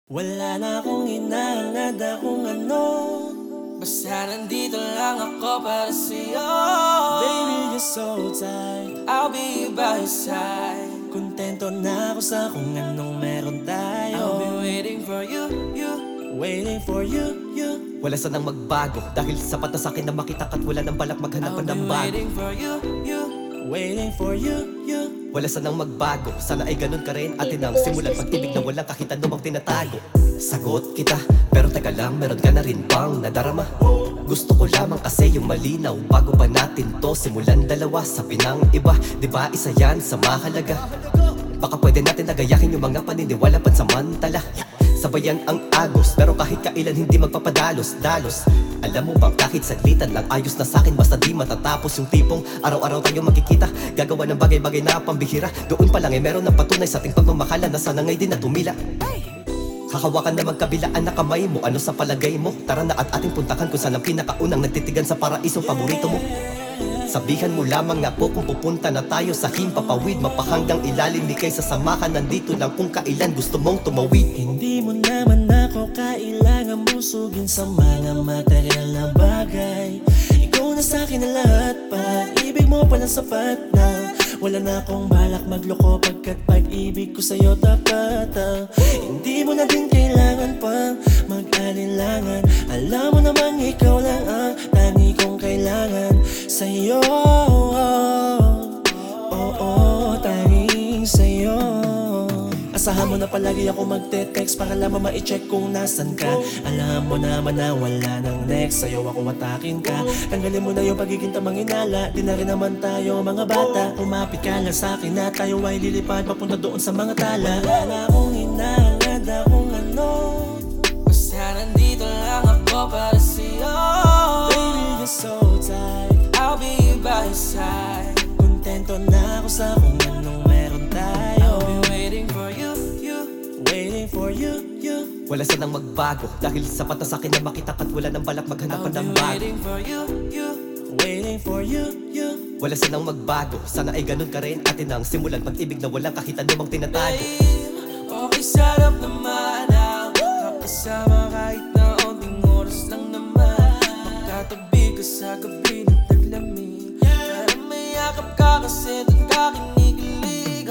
Wala na akong hinahangad akong ano, basta nandito lang ako para sa'yo. Baby, you're so tight, I'll be by your side. Kontento na ako sa kung anong meron tayo. I'll be waiting for you, waiting for you, Wala sanang magbago dahil sapat na sa'kin na makita ka't wala nang balak maghanap pa ng bago. waiting for you, waiting for you. Wala sanang magbago, sana ay ganun ka rin. Atin ang simulan pag-ibig na walang kahit anumang tinatago. Sagot kita, pero teka lang, meron ka na rin bang nadarama? Gusto ko lamang kasi yung malinaw bago pa natin to simulan dalawa. Sabi ng iba, di ba isa yan sa mahalaga? Baka pwede natin nagayakin yung mga paniniwala pansamantala. Sabayan ang agos, pero kahit kailan hindi magpapadalos-dalos. Alam mo bang kahit saglitan lang ayos na sa'kin basta di matatapos. Yung tipong araw-araw tayo magkikita, gagawa ng bagay-bagay na pambihira. Doon pa lang meron ng patunay sa ating pagmamahala na sana ngay din na tumila. Hahawakan na magkabilaan na kamay mo, ano sa palagay mo? Tara na at ating puntakan kung saan ang pinakaunang nagtitigan sa paraisong paborito mo. Sabihan mo lamang nga po kung pupunta na tayo sa himpapawid. Mapahanggang ilalim ni kaysa samahan, nandito lang kung kailan gusto mong tumawid. Hindi mo naman ako kailangan busugin sa mga material na bagay. Ikaw na sa'kin na lahat, pag-ibig mo palang sapat na. Wala na akong balak magloko pagkat pag-ibig ko sa'yo tapat. Hindi mo na din kailangan pang mag-alinlangan. Alam mo namang ikaw lang ang tangi kong kailangan sa'yo. Tanging sa'yo. Asahan mo na palagi ako magte-text para lamang ma-check kung nasan ka. Alam mo naman na wala nang next, sa'yo ako atakin ka. Tanggalin mo na yung pagiging tamang inala, di na rin naman tayo mga bata. Umapit ka lang sa'kin na tayo ay lilipad papunta doon sa mga tala. Wala na akong hinahangad akong ano, basta nandito lang ako para sa'yo. Baby, you're so tight, I'll be by your side. Kontento na ako sa kung anong meron tayo. I'll be waiting for you, waiting for you. Wala sanang magbago dahil sapat na sa'kin na makita ka't wala nang balak maghanap pa I'll ng be bago. waiting for you, waiting for you. Wala sanang magbago, sana ay ganun ka rin. Atin ang simulan pag-ibig na walang kahit anumang tinatago. Okay, sarap naman ang kapasama kahit na onting oras lang naman. Magkatabi ka sa gabi ng taglamig, para may yakap ka kasi doon ka kinikilig.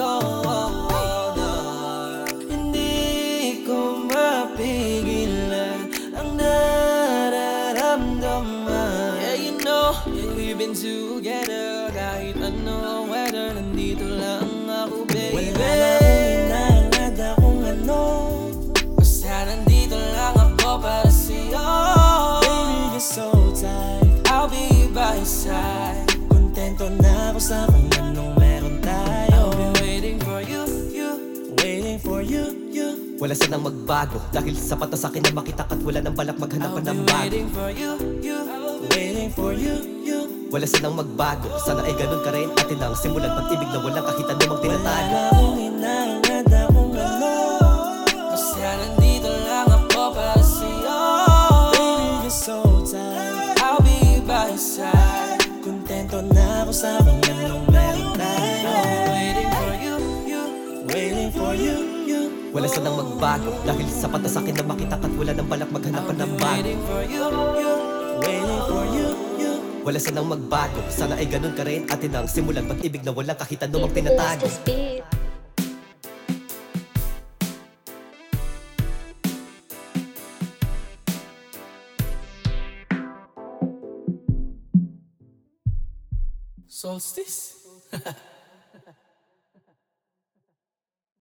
Hindi ko mapigilan ang nararamdaman. Yeah, you know, we've been together kahit ano ang weather, nandito lang ako, baby. Wala na akong hinahangad akong ano, basta nandito lang ako para sa'yo. Baby, you're so tight, I'll be by your side. Kontento na ako sa kung anong meron tayo. I'll be waiting for you, waiting for you. Wala sanang magbago dahil sapat na sa'kin na makita ka't wala nang balak maghanap pa I'll ng be bago. waiting for you, waiting for you. Wala sanang magbago, sana ay ganun ka rin. Atin ang simulan pag-ibig na walang kahit anumang Wala tinatago. na akong hinahangad akong ano, basta nandito lang ako para sa'yo. Baby, you're so tight, I'll be by your side. Kontento na ako sa kung anong meron tayo. I'll be waiting for you, waiting for you. Wala sanang magbago dahil sapat na sa'kin na makita ka't wala nang balak maghanap pa ng bago. Waiting for you, waiting for you. Wala sanang magbago, sana ay ganun ka rin. Atin ang simulan pag-ibig na walang kahit anumang tinatago. Solstice?